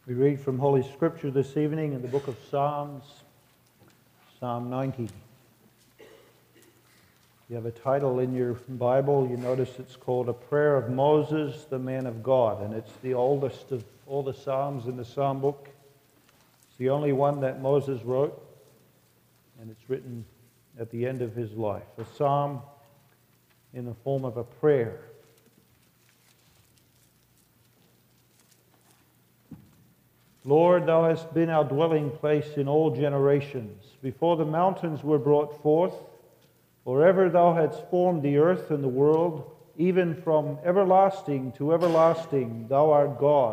We read from Holy Scripture this evening in the book of Psalms, Psalm 90. You have a title in your Bible. You notice it's called A Prayer of Moses, the Man of God, and it's the oldest of all the Psalms in the Psalm book. It's the only one that Moses wrote, and it's written at the end of his life. A psalm in the form of a prayer. Lord, thou hast been our dwelling place in all generations. Before the mountains were brought forth, or ever thou hadst formed the earth and the world, even from everlasting to everlasting, thou art God.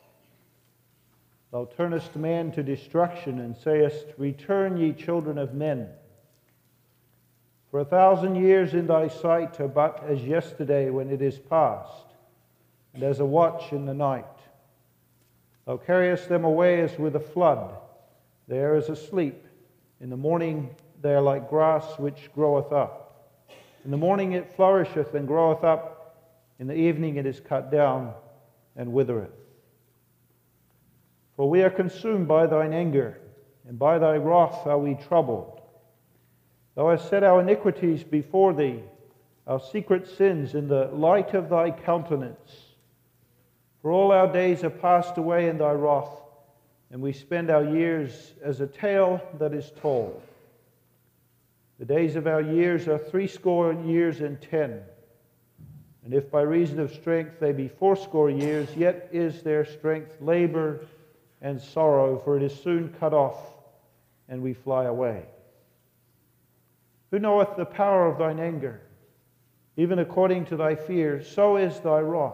Thou turnest man to destruction, and sayest, Return, ye children of men. For 1,000 years in thy sight are but as yesterday when it is past, and as a watch in the night. Thou carriest them away as with a flood. They are as asleep. In the morning they are like grass which groweth up. In the morning it flourisheth and groweth up. In the evening it is cut down and withereth. For we are consumed by thine anger, and by thy wrath are we troubled. Thou hast set our iniquities before thee, our secret sins in the light of thy countenance. For all our days are passed away in thy wrath, and we spend our years as a tale that is told. The days of our years are 80 years and 10. And if by reason of strength they be 80 years, yet is their strength labor and sorrow, for it is soon cut off, and we fly away. Who knoweth the power of thine anger? Even according to thy fear, so is thy wrath.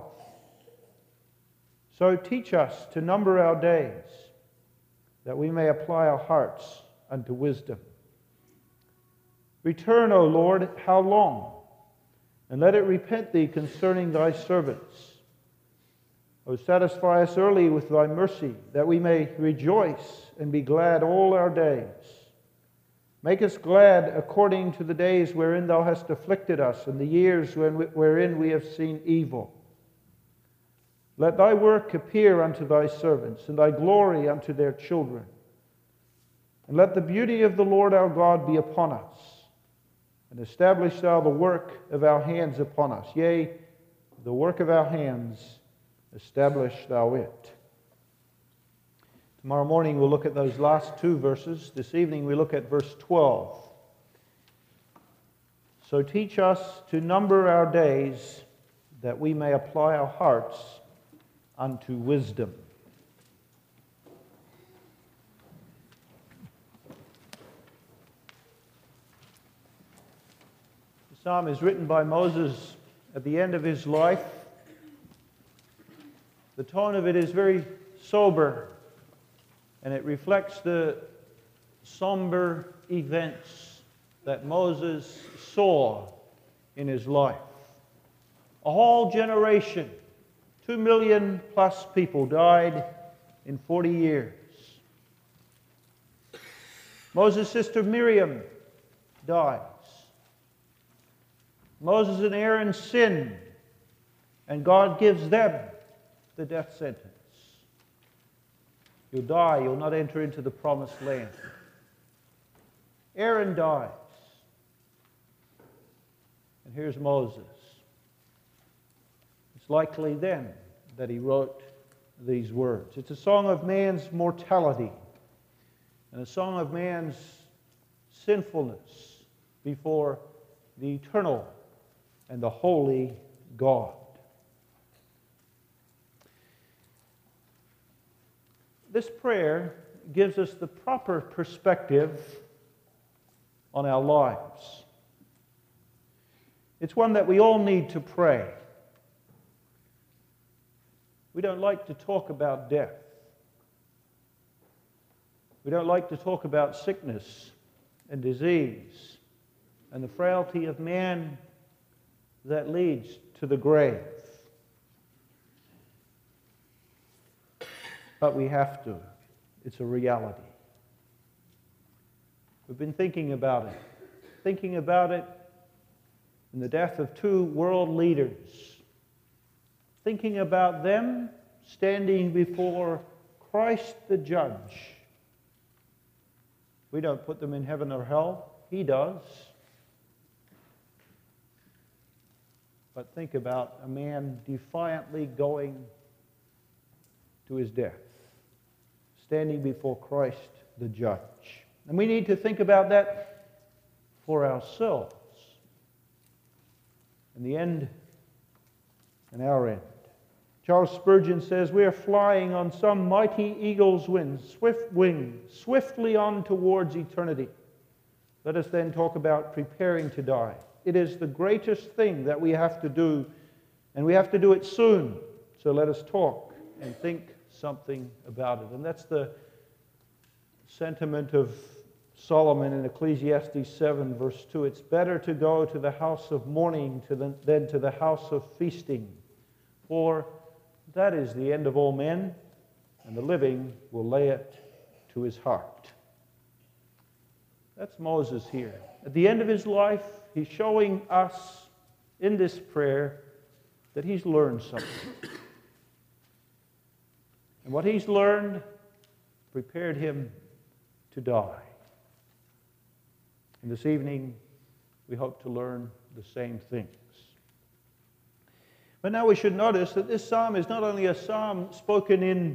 So teach us to number our days, that we may apply our hearts unto wisdom. Return, O Lord, how long? And let it repent thee concerning thy servants. O satisfy us early with thy mercy, that we may rejoice and be glad all our days. Make us glad according to the days wherein thou hast afflicted us, and the years wherein we have seen evil. Let thy work appear unto thy servants, and thy glory unto their children. And let the beauty of the Lord our God be upon us, and establish thou the work of our hands upon us. Yea, the work of our hands, establish thou it. Tomorrow morning we'll look at those last two verses. This evening we look at verse 12. So teach us to number our days, that we may apply our hearts unto wisdom. The psalm is written by Moses at the end of his life. The tone of it is very sober, and it reflects the somber events that Moses saw in his life. A whole generation, 2 million plus people died in 40 years. Moses' sister Miriam dies. Moses and Aaron sin, and God gives them the death sentence. You'll die, you'll not enter into the promised land. Aaron dies. And here's Moses. It's likely then that he wrote these words. It's a song of man's mortality and a song of man's sinfulness before the eternal and the holy God. This prayer gives us the proper perspective on our lives. It's one that we all need to pray. We don't like to talk about death. We don't like to talk about sickness and disease and the frailty of man that leads to the grave. But we have to. It's a reality. We've been thinking about it in the death of 2 world leaders, thinking about them standing before Christ the judge. We don't put them in heaven or hell. He does. But think about a man defiantly going to his death, standing before Christ the judge. And we need to think about that for ourselves. In the end, and our end. Charles Spurgeon says, we are flying on some mighty eagle's wings, swiftly on towards eternity. Let us then talk about preparing to die. It is the greatest thing that we have to do, and we have to do it soon. So let us talk and think something about it. And that's the sentiment of Solomon in Ecclesiastes 7, verse 2. It's better to go to the house of mourning than to the house of feasting. For that is the end of all men, and the living will lay it to his heart. That's Moses here. At the end of his life, he's showing us in this prayer that he's learned something. And what he's learned prepared him to die. And this evening, we hope to learn the same things. But now we should notice that this psalm is not only a psalm spoken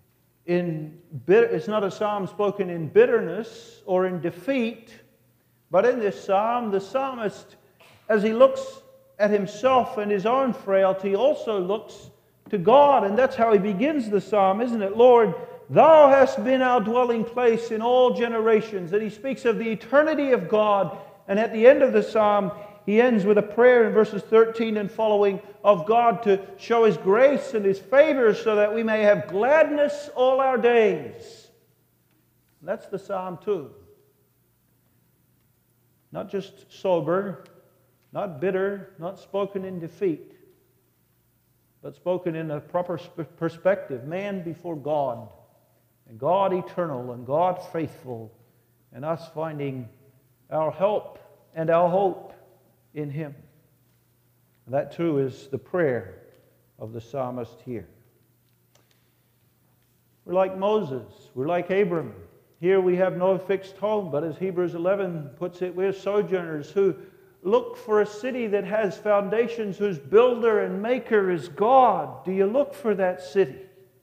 it's not a psalm spoken in bitterness or in defeat, but in this psalm, the psalmist, as he looks at himself and his own frailty, also looks to God. And that's how he begins the psalm, isn't it? Lord, Thou hast been our dwelling place in all generations. And he speaks of the eternity of God. And at the end of the psalm, he ends with a prayer in verses 13 and following of God to show His grace and His favor so that we may have gladness all our days. And that's the psalm too. Not just sober, not bitter, not spoken in defeat, but spoken in a proper perspective. Man before God, and God eternal, and God faithful, and us finding our help and our hope in Him. And that too is the prayer of the psalmist here. We're like Moses, we're like Abram. Here we have no fixed home, but as Hebrews 11 puts it, we're sojourners who look for a city that has foundations, whose builder and maker is God. Do you look for that city?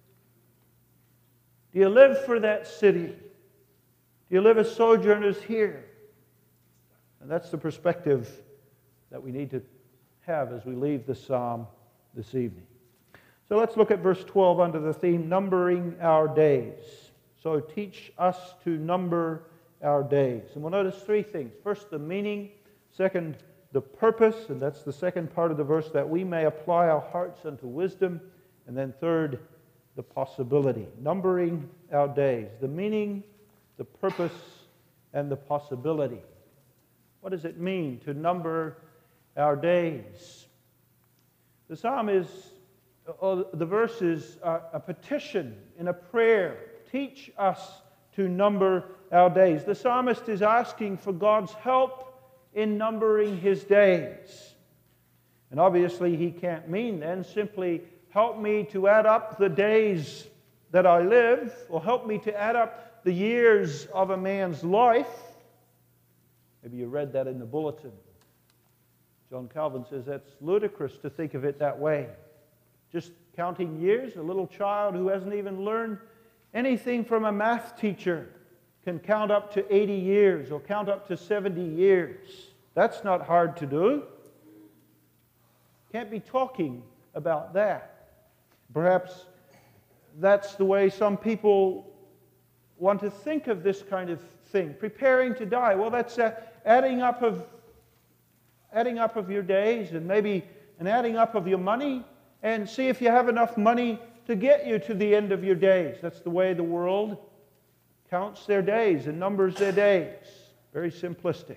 Do you live for that city? Do you live as sojourners here? And that's the perspective that we need to have as we leave the psalm this evening. So let's look at verse 12 under the theme, numbering our days. So teach us to number our days. And we'll notice three things. First, the meaning. Second, the purpose. And that's the second part of the verse, that we may apply our hearts unto wisdom. And then third, the possibility. Numbering our days. The meaning, the purpose, and the possibility. What does it mean to number our days? The psalm is, the verse is a petition in a prayer. Teach us to number our days. The psalmist is asking for God's help in numbering his days. And obviously he can't mean then simply help me to add up the days that I live, or help me to add up the years of a man's life. Maybe you read that in the bulletin. John Calvin says that's ludicrous to think of it that way. Just counting years, a little child who hasn't even learned anything from a math teacher can count up to 80 years or count up to 70 years. That's not hard to do. Can't be talking about that. Perhaps that's the way some people want to think of this kind of thing. Preparing to die. Well, that's adding up of your days, and maybe an adding up of your money, and see if you have enough money to get you to the end of your days. That's the way the world counts their days and numbers their days. Very simplistic.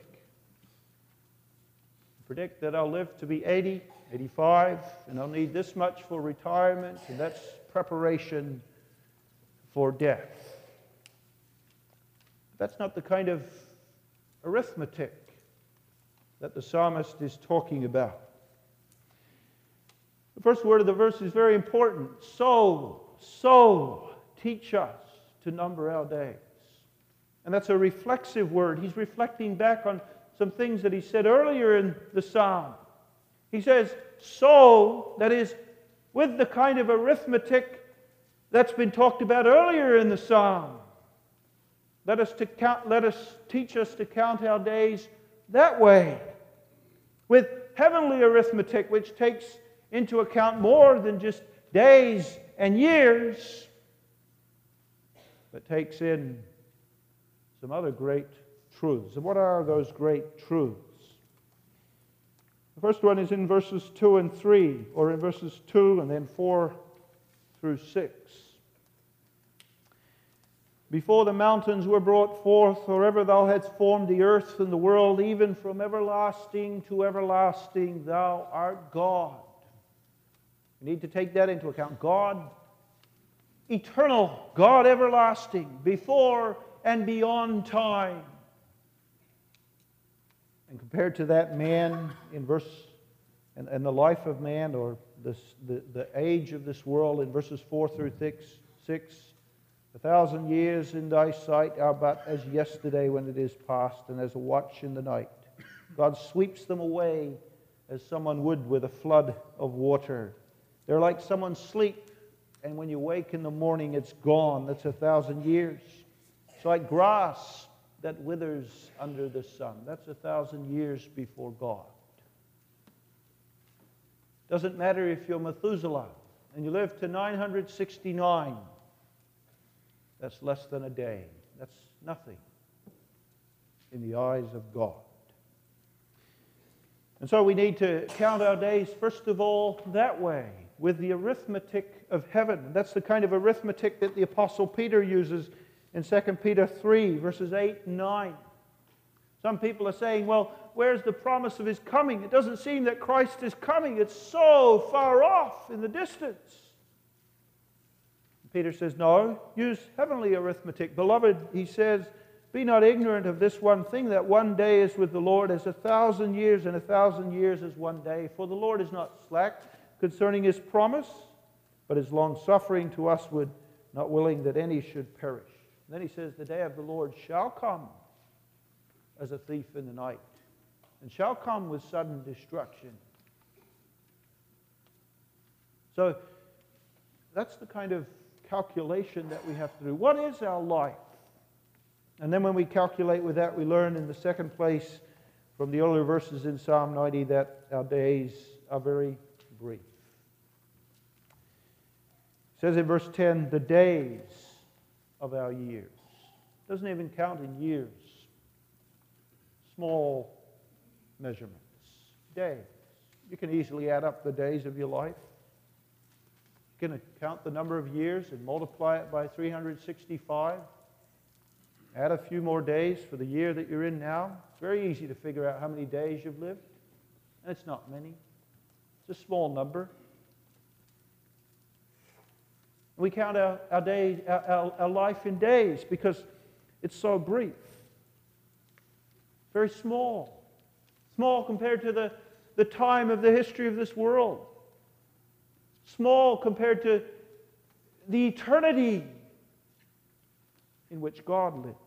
Predict that I'll live to be 80, 85, and I'll need this much for retirement, and that's preparation for death. That's not the kind of arithmetic that the psalmist is talking about. The first word of the verse is very important. So teach us to number our days. And that's a reflexive word. He's reflecting back on some things that he said earlier in the psalm. He says, so, that is, with the kind of arithmetic that's been talked about earlier in the psalm. Let us teach us to count our days that way. With heavenly arithmetic, which takes into account more than just days and years, but takes in some other great truths. And what are those great truths? The first one is in verses 2 and 3, or in verses 2 and then 4 through 6. Before the mountains were brought forth, or ever thou hadst formed the earth and the world, even from everlasting to everlasting, thou art God. We need to take that into account. God, eternal, God everlasting, before and beyond time. And compared to that, man in verse, and the life of man, or the age of this world in verses 4 through 6, 1,000 years in thy sight are but as yesterday when it is past, and as a watch in the night. God sweeps them away as someone would with a flood of water. They're like someone's sleep, and when you wake in the morning, it's gone. That's 1,000 years. It's like grass that withers under the sun. That's 1,000 years before God. Doesn't matter if you're Methuselah and you live to 969. That's less than a day. That's nothing in the eyes of God. And so we need to count our days, first of all, that way, with the arithmetic of heaven. That's the kind of arithmetic that the Apostle Peter uses in 2 Peter 3, verses 8 and 9. Some people are saying, well, where's the promise of His coming? It doesn't seem that Christ is coming. It's so far off in the distance. Peter says, no, use heavenly arithmetic. Beloved, he says, be not ignorant of this one thing, that one day is with the Lord as 1,000 years, and 1,000 years as one day. For the Lord is not slack concerning His promise, but is long-suffering to usward, not willing that any should perish. And then he says, the day of the Lord shall come as a thief in the night, and shall come with sudden destruction. So that's the kind of calculation that we have to do. What is our life? And then when we calculate with that, we learn in the second place from the earlier verses in Psalm 90 that our days are very brief. It says in verse 10, the days of our years. It doesn't even count in years. Small measurements. Days. You can easily add up the days of your life. You can count the number of years and multiply it by 365. Add a few more days for the year that you're in now. It's very easy to figure out how many days you've lived. And it's not many. It's a small number. We count our life in days because it's so brief. Very small. Small compared to the time of the history of this world. Small compared to the eternity in which God lives.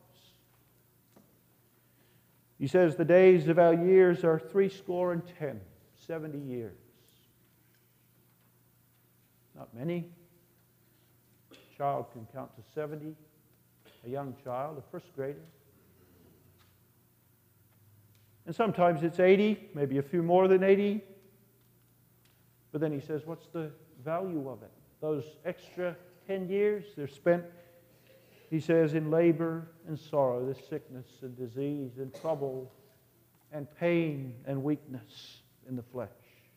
He says the days of our years are 70, 70 years. Not many. A child can count to 70. A young child, a first grader. And sometimes it's 80, maybe a few more than 80. But then he says, what's the value of it? Those extra 10 years, they're spent, he says, in labor and sorrow, this sickness and disease and trouble and pain and weakness in the flesh.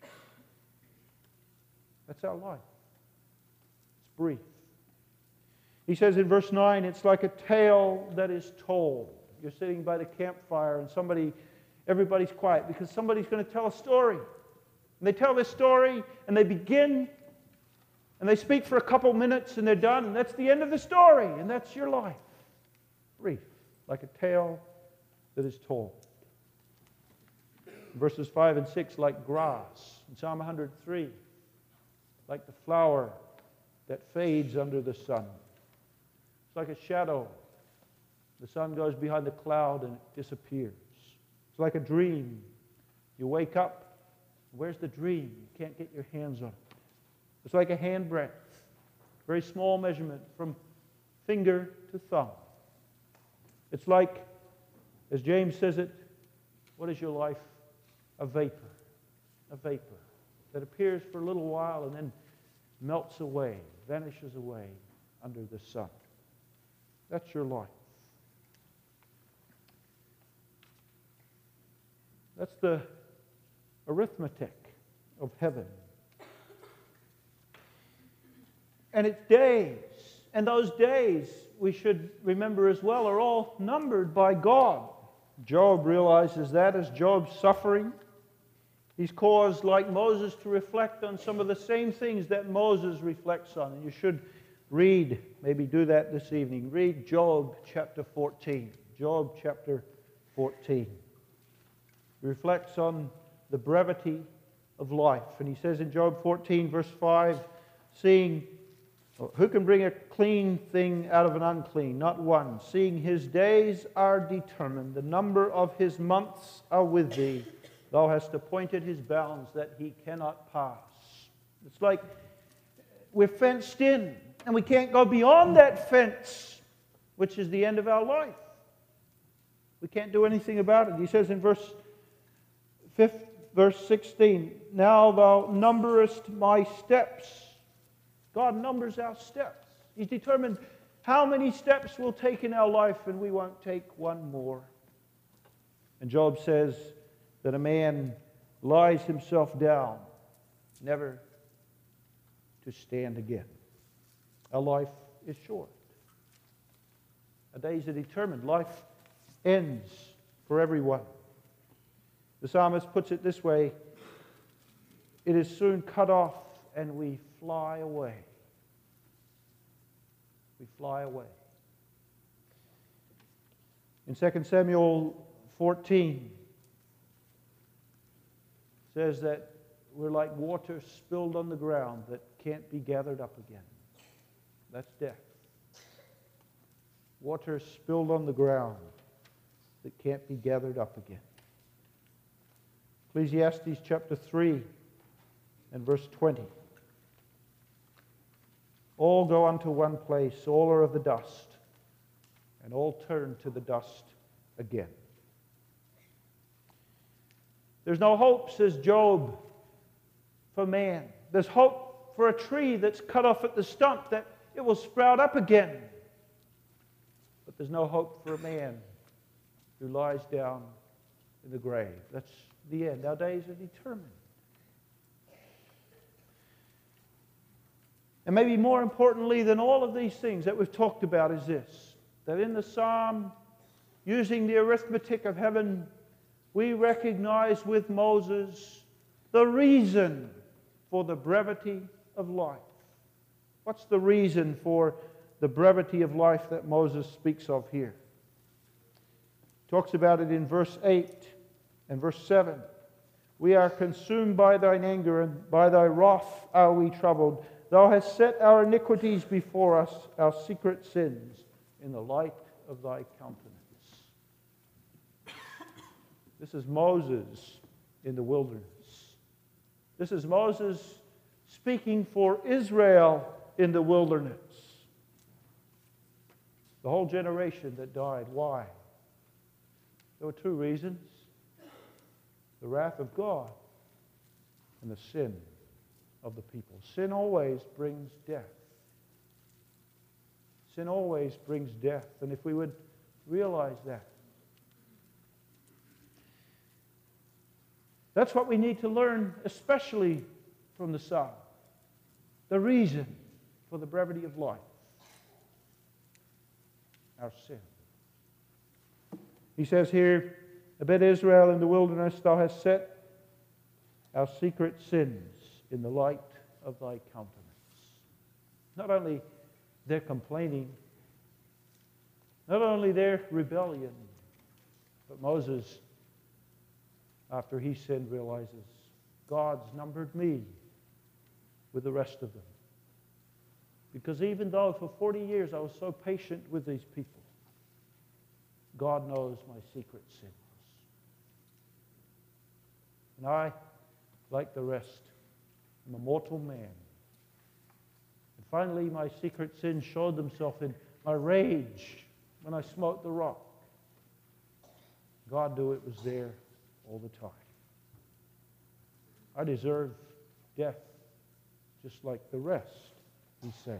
That's our life. It's brief. He says in verse 9, it's like a tale that is told. You're sitting by the campfire and everybody's quiet because somebody's going to tell a story. And they tell this story and they begin and they speak for a couple minutes and they're done, and that's the end of the story, and that's your life. Brief, like a tale that is told. Verses 5 and 6, like grass. In Psalm 103, like the flower that fades under the sun. like a shadow. The sun goes behind the cloud and it disappears. It's like a dream. You wake up, where's the dream? You can't get your hands on it. It's like a handbreadth, very small measurement from finger to thumb. It's like, as James says it, what is your life? A vapor that appears for a little while and then melts away, vanishes away under the sun. That's your life. That's the arithmetic of heaven. And it's days. And those days, we should remember as well, are all numbered by God. Job realizes that as Job's suffering. He's caused, like Moses, to reflect on some of the same things that Moses reflects on. And you should read, maybe do that this evening. Read Job chapter 14. Job chapter 14. He reflects on the brevity of life. And he says in Job 14, verse 5, who can bring a clean thing out of an unclean? Not one. Seeing his days are determined, the number of his months are with thee. Thou hast appointed his bounds that he cannot pass. It's like we're fenced in, and we can't go beyond that fence, which is the end of our life. We can't do anything about it. He says in verse 16, now thou numberest my steps. God numbers our steps. He's determined how many steps we'll take in our life, and we won't take one more. And Job says that a man lies himself down, never to stand again. Our life is short. Our days are determined. Life ends for everyone. The psalmist puts it this way, it is soon cut off and we fly away. We fly away. In 2 Samuel 14, it says that we're like water spilled on the ground that can't be gathered up again. That's death. Water spilled on the ground that can't be gathered up again. Ecclesiastes chapter 3 and verse 20. All go unto one place, all are of the dust, and all turn to the dust again. There's no hope, says Job, for man. There's hope for a tree that's cut off at the stump, that it will sprout up again. But there's no hope for a man who lies down in the grave. That's the end. Our days are determined. And maybe more importantly than all of these things that we've talked about is this, that in the psalm, using the arithmetic of heaven, we recognize with Moses the reason for the brevity of life. What's the reason for the brevity of life that Moses speaks of here? He talks about it in verse 8 and verse 7. We are consumed by thine anger, and by thy wrath are we troubled. Thou hast set our iniquities before us, our secret sins, in the light of thy countenance. This is Moses in the wilderness. This is Moses speaking for Israel in the wilderness. The whole generation that died. Why? There were two reasons. The wrath of God and the sin of the people. Sin always brings death. Sin always brings death. And if we would realize that, that's what we need to learn, especially from the Psalm. The reason for the brevity of life. Our sin. He says here, about Israel in the wilderness, thou hast set our secret sins in the light of thy countenance. Not only their complaining, not only their rebellion, but Moses, after he sinned, realizes God's numbered me with the rest of them. Because even though for 40 years I was so patient with these people, God knows my secret sins. And I, like the rest, am a mortal man. And finally, my secret sins showed themselves in my rage when I smote the rock. God knew it was there all the time. I deserve death just like the rest, he said.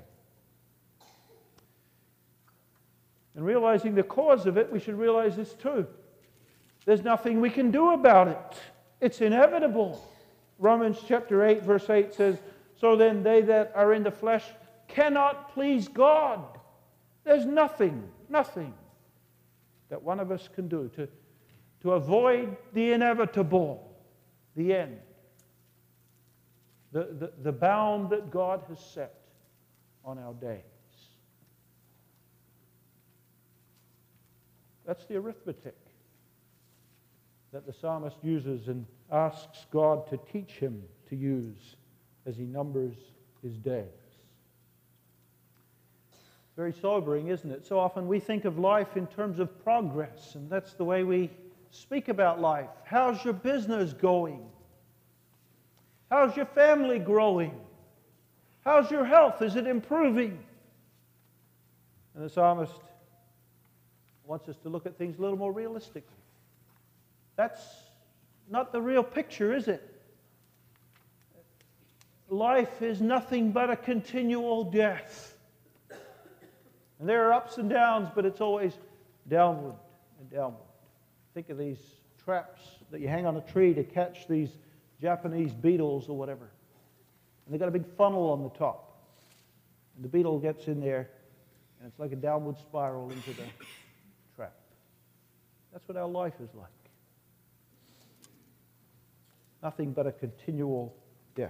And realizing the cause of it, we should realize this too. There's nothing we can do about it. It's inevitable. Romans chapter 8, verse 8 says, "So then they that are in the flesh cannot please God." There's nothing that one of us can do to avoid the inevitable, the end. The bound that God has set on our days. That's the arithmetic that the psalmist uses and asks God to teach him to use as he numbers his days. Very sobering, isn't it? So often we think of life in terms of progress, and that's the way we speak about life. How's your business going? How's your family growing? How's your health? Is it improving? And the psalmist wants us to look at things a little more realistically. That's not the real picture, is it? Life is nothing but a continual death. And there are ups and downs, but it's always downward and downward. Think of these traps that you hang on a tree to catch these Japanese beetles or whatever. And they've got a big funnel on the top. And the beetle gets in there, and it's like a downward spiral into the trap. That's what our life is like. Nothing but a continual death.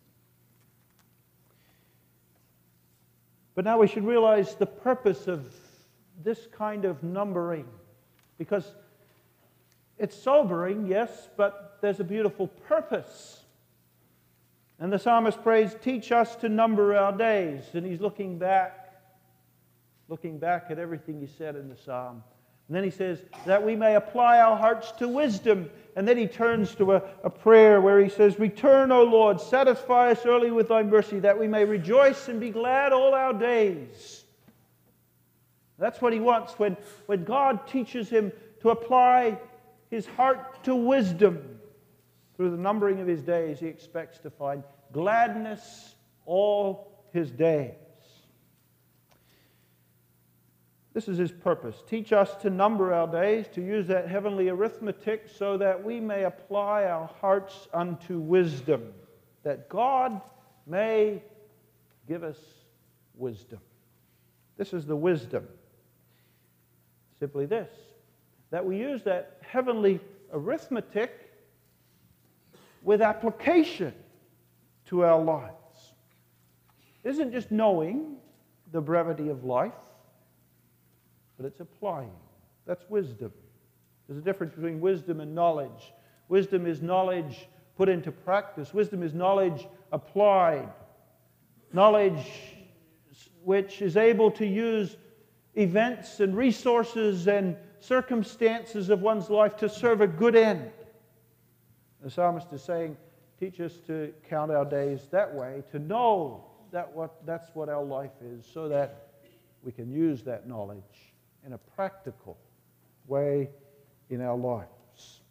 But now we should realize the purpose of this kind of numbering, because it's sobering, yes, but there's a beautiful purpose. And the psalmist prays, "Teach us to number our days." And he's looking back at everything he said in the psalm. And then he says, that we may apply our hearts to wisdom. And then he turns to a prayer where he says, "Return, O Lord, satisfy us early with thy mercy, that we may rejoice and be glad all our days." That's what he wants. When God teaches him to apply his heart to wisdom through the numbering of his days, he expects to find gladness all his days. This is his purpose. Teach us to number our days, to use that heavenly arithmetic so that we may apply our hearts unto wisdom, that God may give us wisdom. This is the wisdom. Simply this, that we use that heavenly arithmetic with application to our lives. It isn't just knowing the brevity of life, but it's applying. That's wisdom. There's a difference between wisdom and knowledge. Wisdom is knowledge put into practice. Wisdom is knowledge applied. Knowledge which is able to use events and resources and circumstances of one's life to serve a good end. The psalmist is saying, teach us to count our days that way, to know that's what our life is, so that we can use that knowledge in a practical way in our lives.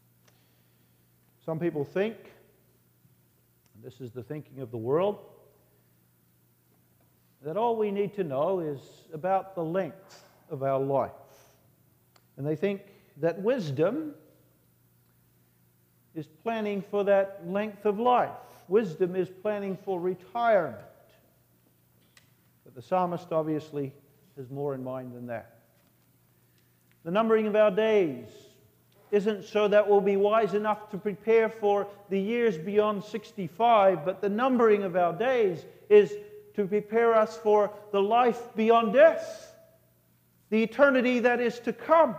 Some people think, and this is the thinking of the world, that all we need to know is about the length of our life. And they think that wisdom is planning for that length of life. Wisdom is planning for retirement. But the psalmist obviously has more in mind than that. The numbering of our days isn't so that we'll be wise enough to prepare for the years beyond 65, but the numbering of our days is to prepare us for the life beyond death, the eternity that is to come.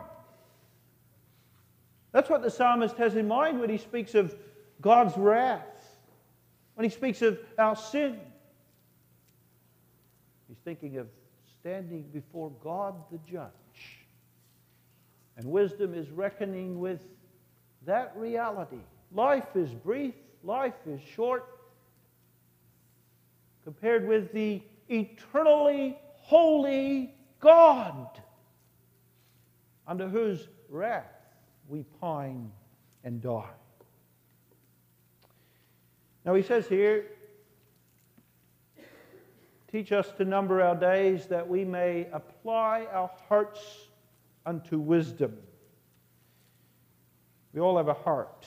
That's what the psalmist has in mind when he speaks of God's wrath, when he speaks of our sin. He's thinking of standing before God the judge. And wisdom is reckoning with that reality. Life is brief, life is short, compared with the eternally holy God, under whose wrath we pine and die. Now he says here, teach us to number our days that we may apply our hearts unto wisdom. We all have a heart.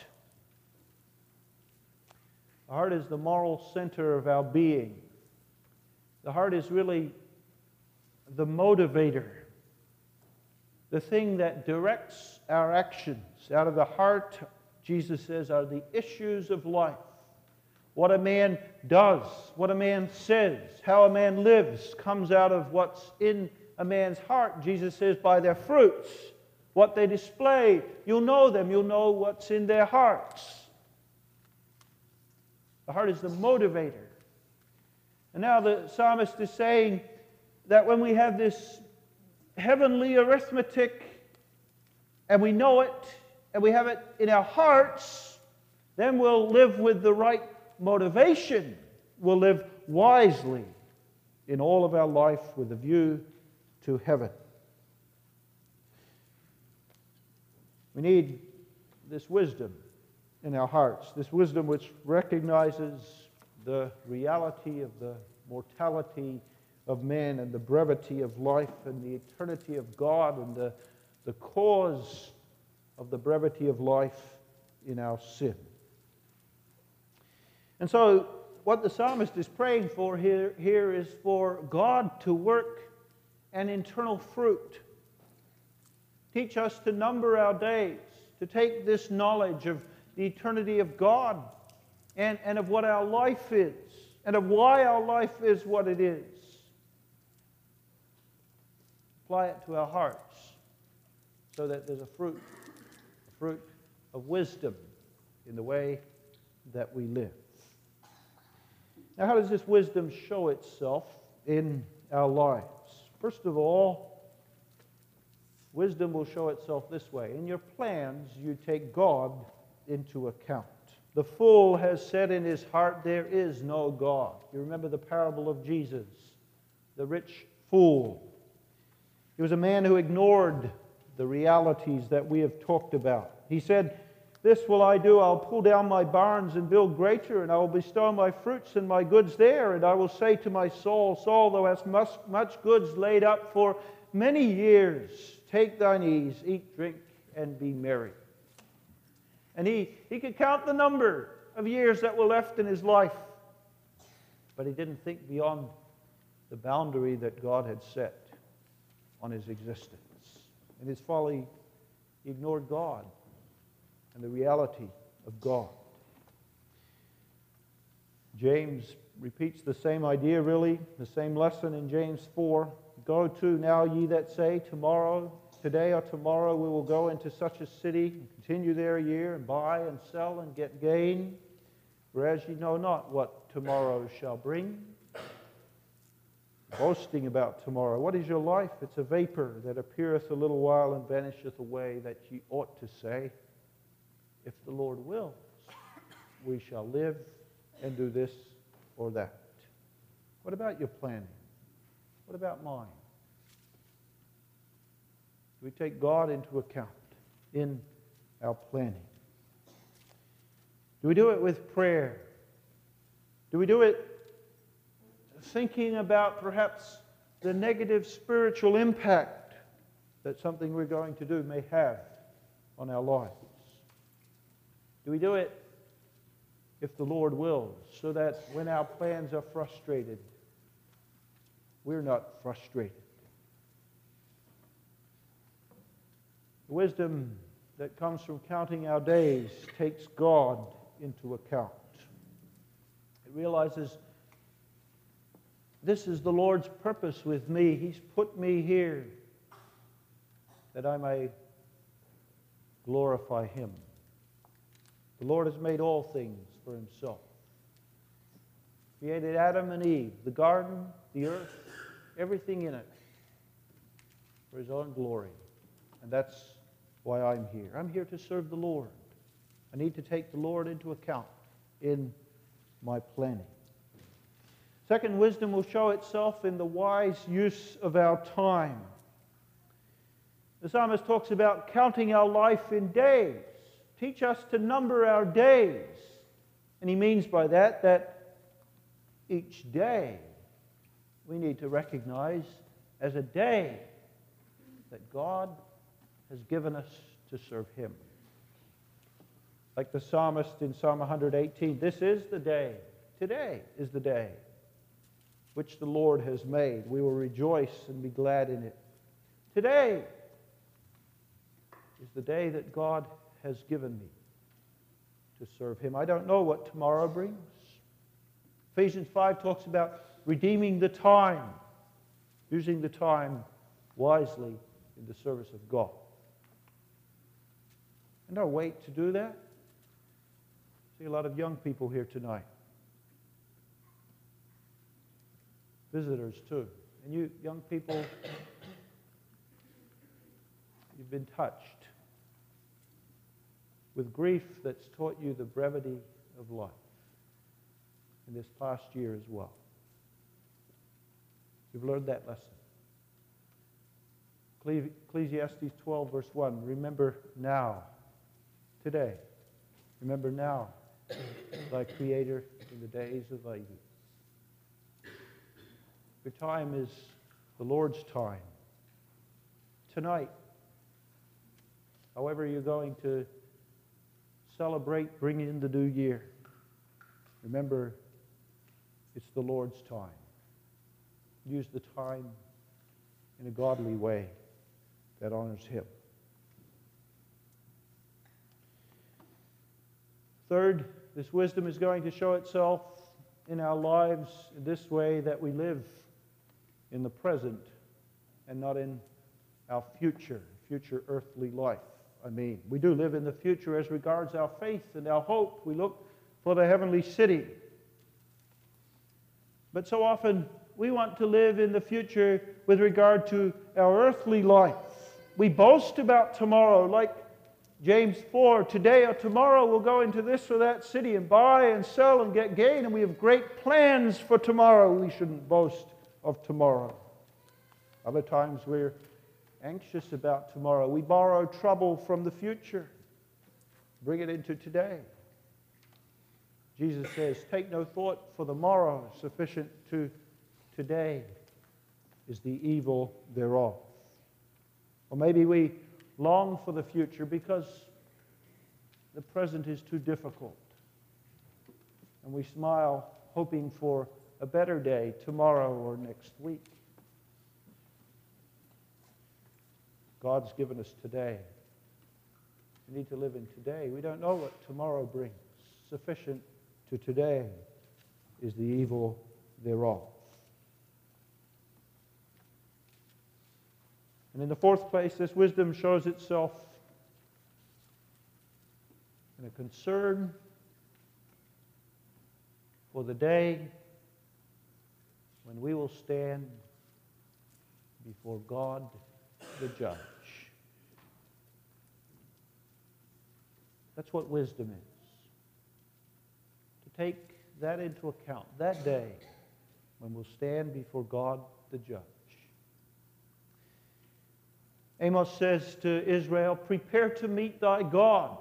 The heart is the moral center of our being. The heart is really the motivator, the thing that directs our actions. Out of the heart, Jesus says, are the issues of life. What a man does, what a man says, how a man lives comes out of what's in a man's heart. Jesus says, by their fruits, what they display, you'll know them, you'll know what's in their hearts. The heart is the motivator. And now the psalmist is saying that when we have this heavenly arithmetic and we know it and we have it in our hearts, then we'll live with the right motivation. We'll live wisely in all of our life with a view to heaven. We need this wisdom in our hearts, this wisdom which recognizes the reality of the mortality of man and the brevity of life and the eternity of God and the cause of the brevity of life in our sin. And so what the psalmist is praying for here is for God to work an internal fruit. Teach us to number our days, to take this knowledge of the eternity of God and of what our life is, and of why our life is what it is. Apply it to our hearts so that there's a fruit of wisdom in the way that we live. Now, how does this wisdom show itself in our lives? First of all, wisdom will show itself this way. In your plans, you take God into account. The fool has said in his heart, there is no God. You remember the parable of Jesus, the rich fool. He was a man who ignored the realities that we have talked about. He said, this will I do, I'll pull down my barns and build greater, and I will bestow my fruits and my goods there, and I will say to my soul, Soul, thou hast much goods laid up for many years. Take thine ease, eat, drink, and be merry. And he could count the number of years that were left in his life, but he didn't think beyond the boundary that God had set on his existence. In his folly, he ignored God and the reality of God. James repeats the same idea, really, the same lesson in James 4. Go to now ye that say, today or tomorrow we will go into such a city and continue there a year and buy and sell and get gain, whereas ye know not what tomorrow shall bring. Boasting about tomorrow. What is your life? It's a vapor that appeareth a little while and vanisheth away, that ye ought to say, if the Lord wills, we shall live and do this or that. What about your planning? What about mine? Do we take God into account in our planning? Do we do it with prayer? Do we do it thinking about perhaps the negative spiritual impact that something we're going to do may have on our lives? Do we do it, if the Lord wills, so that when our plans are frustrated, we're not frustrated? The wisdom that comes from counting our days takes God into account. It realizes this is the Lord's purpose with me. He's put me here that I may glorify Him. The Lord has made all things for Himself. Created Adam and Eve, the garden, the earth, everything in it, for His own glory. And that's why I'm here. I'm here to serve the Lord. I need to take the Lord into account in my planning. Second, wisdom will show itself in the wise use of our time. The psalmist talks about counting our life in days. Teach us to number our days. And he means by that each day we need to recognize as a day that God has given us to serve Him. Like the psalmist in Psalm 118, this is the day, today is the day which the Lord has made. We will rejoice and be glad in it. Today is the day that God has given me to serve Him. I don't know what tomorrow brings. Ephesians 5 talks about redeeming the time, using the time wisely in the service of God. And no wait to do that. I see a lot of young people here tonight. Visitors too. And you young people, you've been touched with grief that's taught you the brevity of life in this past year as well. You've learned that lesson. Ecclesiastes 12 verse 1, remember now, today, remember now thy Creator in the days of thy youth. Your time is the Lord's time. Tonight, however you're going to celebrate, bring in the new year, remember it's the Lord's time. Use the time in a godly way that honors Him. Third, this wisdom is going to show itself in our lives in this way, that we live in the present and not in our future earthly life. We do live in the future as regards our faith and our hope. We look for the heavenly city. But so often we want to live in the future with regard to our earthly life. We boast about tomorrow, like James 4, today or tomorrow we'll go into this or that city and buy and sell and get gain, and we have great plans for tomorrow. We shouldn't boast of tomorrow. Other times we're anxious about tomorrow. We borrow trouble from the future, bring it into today. Jesus says, take no thought for the morrow, sufficient to today is the evil thereof. Or maybe we long for the future because the present is too difficult. And we smile hoping for a better day tomorrow or next week. God's given us today. We need to live in today. We don't know what tomorrow brings. Sufficient to today is the evil thereof. And in the fourth place, this wisdom shows itself in a concern for the day when we will stand before God the judge. That's what wisdom is. To take that into account, that day when we'll stand before God the judge. Amos says to Israel, prepare to meet thy God.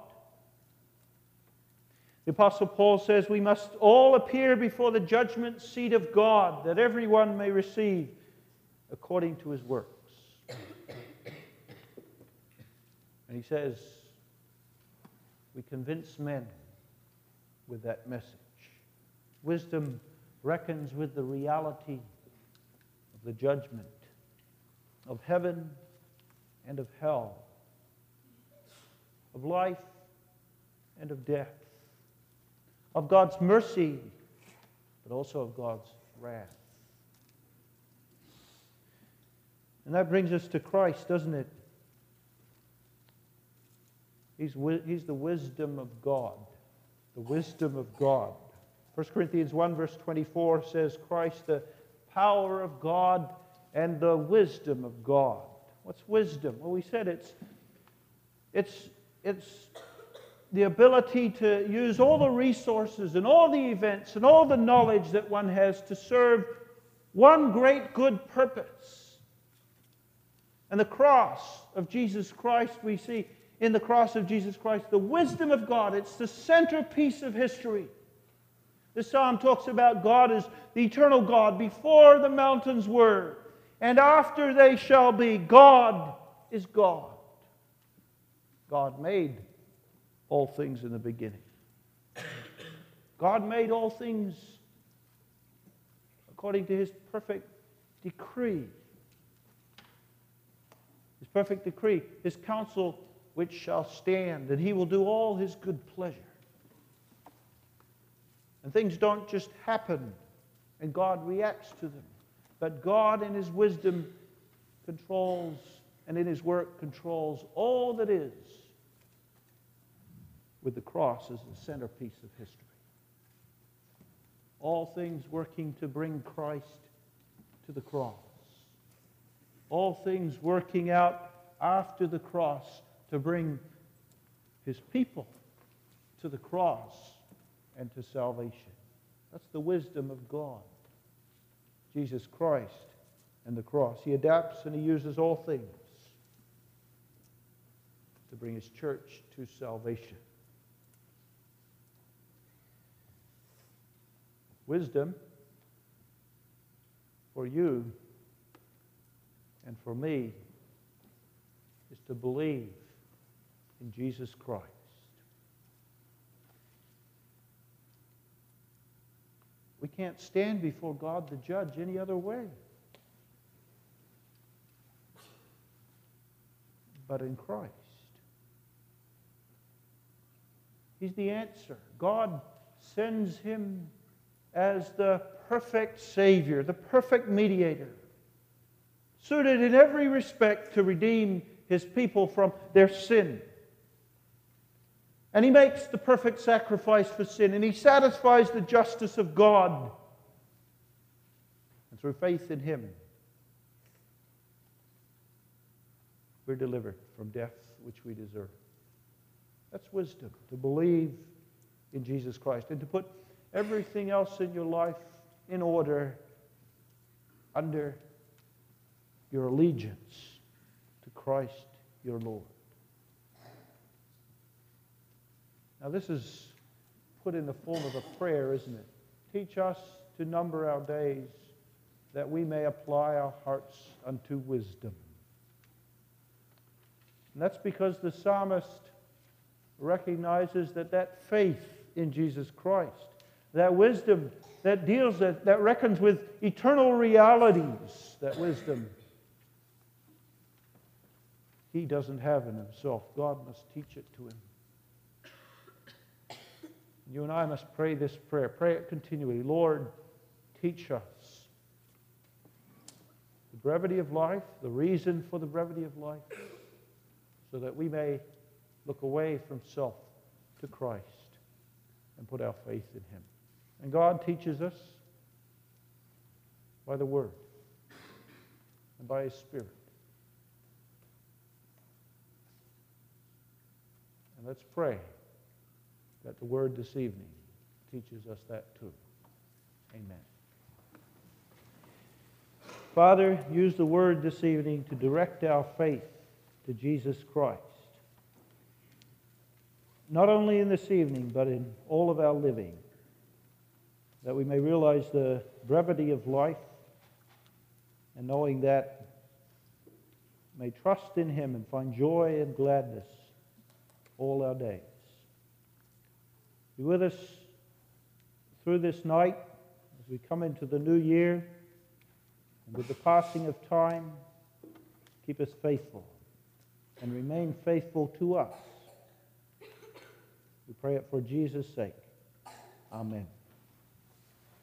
The Apostle Paul says we must all appear before the judgment seat of God, that everyone may receive according to his works. And he says, we convince men with that message. Wisdom reckons with the reality of the judgment, of heaven and of hell, of life and of death, of God's mercy, but also of God's wrath. And that brings us to Christ, doesn't it? He's the wisdom of God. The wisdom of God. 1 Corinthians 1 verse 24 says, Christ, the power of God and the wisdom of God. What's wisdom? Well, we said it's the ability to use all the resources and all the events and all the knowledge that one has to serve one great good purpose. And the cross of Jesus Christ, we see in the cross of Jesus Christ the wisdom of God. It's the centerpiece of history. The psalm talks about God as the eternal God. Before the mountains were, and after they shall be, God is God. God made all things in the beginning. God made all things according to His perfect decree. His perfect decree, His counsel which shall stand, and He will do all His good pleasure. And things don't just happen and God reacts to them. But God in His wisdom controls, and in His work controls all that is, with the cross as the centerpiece of history. All things working to bring Christ to the cross. All things working out after the cross to bring His people to the cross and to salvation. That's the wisdom of God. Jesus Christ and the cross. He adapts and He uses all things to bring His church to salvation. Wisdom for you and for me is to believe in Jesus Christ. We can't stand before God the judge any other way but in Christ. He's the answer. God sends Him as the perfect Savior, the perfect mediator, suited in every respect to redeem His people from their sin. And He makes the perfect sacrifice for sin, and He satisfies the justice of God. And through faith in Him, we're delivered from death which we deserve. That's wisdom, to believe in Jesus Christ and to put everything else in your life in order under your allegiance to Christ your Lord. Now this is put in the form of a prayer, isn't it? Teach us to number our days that we may apply our hearts unto wisdom. And that's because the psalmist recognizes that faith in Jesus Christ, that wisdom that deals, that reckons with eternal realities, that wisdom he doesn't have in himself. God must teach it to him. You and I must pray this prayer. Pray it continually. Lord, teach us the brevity of life, the reason for the brevity of life, so that we may look away from self to Christ and put our faith in Him. And God teaches us by the Word and by His Spirit. And let's pray that the Word this evening teaches us that too. Amen. Father, use the Word this evening to direct our faith to Jesus Christ. Not only in this evening, but in all of our living, that we may realize the brevity of life, and knowing that, may trust in Him and find joy and gladness all our days. Be with us through this night as we come into the new year, and with the passing of time, keep us faithful and remain faithful to us. We pray it for Jesus' sake. Amen.